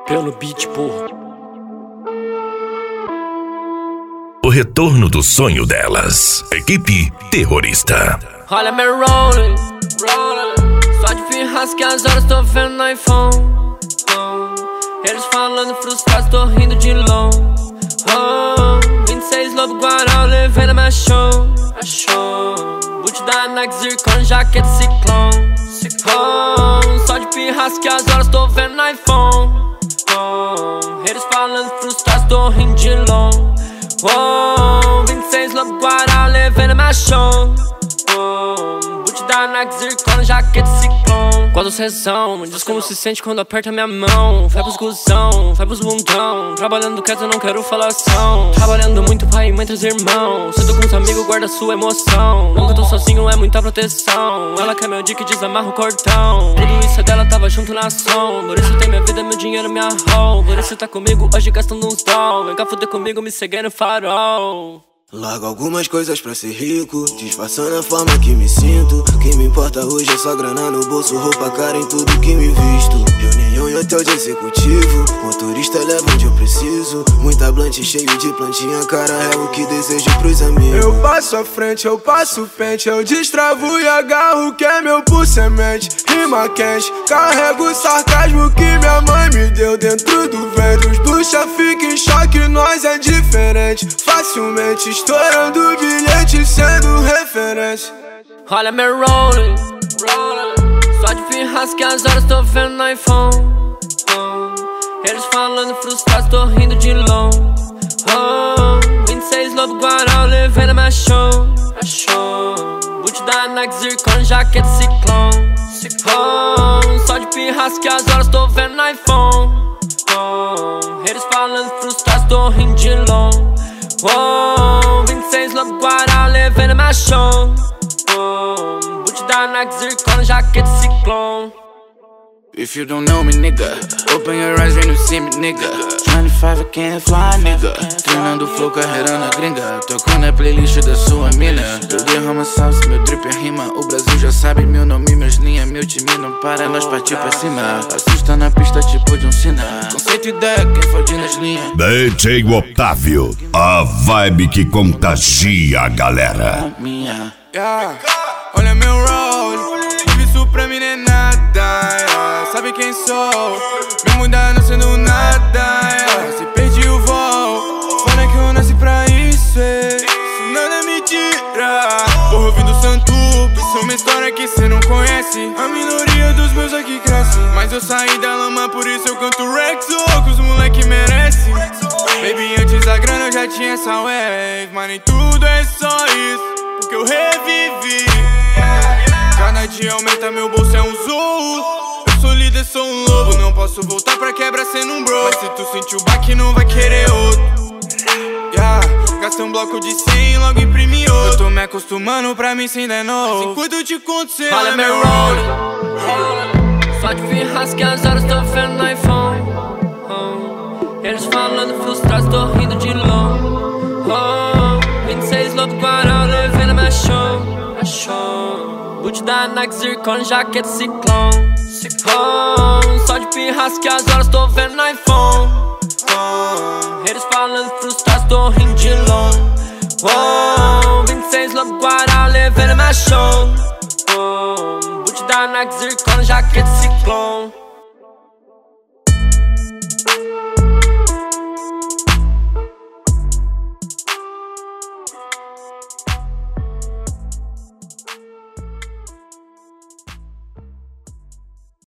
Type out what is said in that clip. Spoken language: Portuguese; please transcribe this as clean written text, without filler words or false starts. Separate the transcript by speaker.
Speaker 1: Pelo beat, porra.
Speaker 2: O retorno do sonho delas. Equipe Terrorista.
Speaker 1: Olha meu rolling, só de firras que as horas tô vendo no iPhone. Eles falando frustrados, tô rindo de longe. 26 Lobo Guará, eu levei na minha show. Boot da Nike Zircon, jaqueta ciclone. Só de pirras que as horas tô vendo no iPhone. Eles falando frustrados, tô rindo de longe. 26 Lobo Guará, eu levei na minha show. Boot da Nike Zircon, jaqueta ciclone. Quando sessão, diz como se sente quando aperta minha mão. Vai pros cuzão, vai pros bundão. Trabalhando quieto, eu não quero falação. Trabalhando muito, pai e mãe, três irmãos. Se eu tô com os amigos, guarda sua emoção. Nunca tô sozinho, é muita proteção. Ela quer meu dick, desamarra o cordão. Tudo isso é dela, tava junto na ação. Por isso tem minha vida, meu dinheiro, minha roll. Por isso tá comigo hoje gastando uns dólares. Vem cá fuder comigo, me seguir no farol.
Speaker 3: Largo algumas coisas pra ser rico, disfarçando a forma que me sinto. O que me importa hoje é só grana no bolso, roupa cara em tudo que me visto. Reunião em hotel de executivo, motorista leva onde eu preciso. Muita blunt cheio de plantinha, cara, é o que desejo pros amigos.
Speaker 4: Eu passo à frente, eu passo pente, eu destravo e agarro o que é meu por semente. Rima quente, carrego o sarcasmo que minha mãe me deu dentro do ventre. Os bucha ficam em choque, nós é diferente. Facilmente estourando o bilhete, sendo referência.
Speaker 1: Olha meu rolling, só de firras que as horas tô vendo no iPhone. Eles falando frustrados, tô rindo de longe. 26 Lobo Guará, eu levei na minha show. Boot da Nike Zircon, jaqueta ciclone. Só de firras que as horas tô vendo no iPhone. Eles falando frustrados, tô rindo de longe. 26 Lobo Guará, levei na minha show. Boot da Nike Zircon, jaqueta ciclone.
Speaker 5: If you don't know me, nigga, open your eyes when you see me, nigga. 25 I can't fly, nigga. Treinando flow, carreirando a gringa. Tocando a playlist da sua mina. Eu derramo salsa, meu drip é rima. O Brasil já sabe meu nome, meus linhas, meu time não para. Nós partiu pra cima. Assusta na pista tipo de um sina. Conceito e ideia, quem fode nas linhas.
Speaker 2: DJ Otávio, a vibe que contagia a galera.
Speaker 4: Olha meu roll, isso pra mim não é nada. Sabe quem sou? Me mudar não sendo nada. Se perdi o voo, fala que eu nasci pra isso. Isso nada é mentira. Porra, ouvindo Santup, isso é uma história que cê não conhece. A minoria dos meus aqui cresce, mas eu saí da lama, por isso eu canto Rexo, que os moleque merece. Baby, antes da grana eu já tinha essa wave, mas nem tudo é só isso, porque eu revivi. Cada dia aumenta, meu bolso é um zoo. Eu sou líder, sou um lobo. Não posso voltar pra quebra sendo um bro. Mas se tu sentir o baque, não vai querer outro. Gastei um bloco de 100 e logo imprimi outro. Eu tô me acostumando pra mim sem dar novo. Mas enquanto eu te conto, cê
Speaker 1: olha meu rolling, só de firras que as horas tô vendo no iPhone. Eles falando frustrados, tô rindo de longe. 26 Lobo Guará, eu levei na minha show. Boot da Nike Zircon, jaqueta ciclone. Só de pirras que as horas tô vendo no iPhone. Eles falando frustrados, tô rindo de longe. 26 Lobo Guará, levei na minha show. Boot da Nike Zircon, jaqueta ciclone.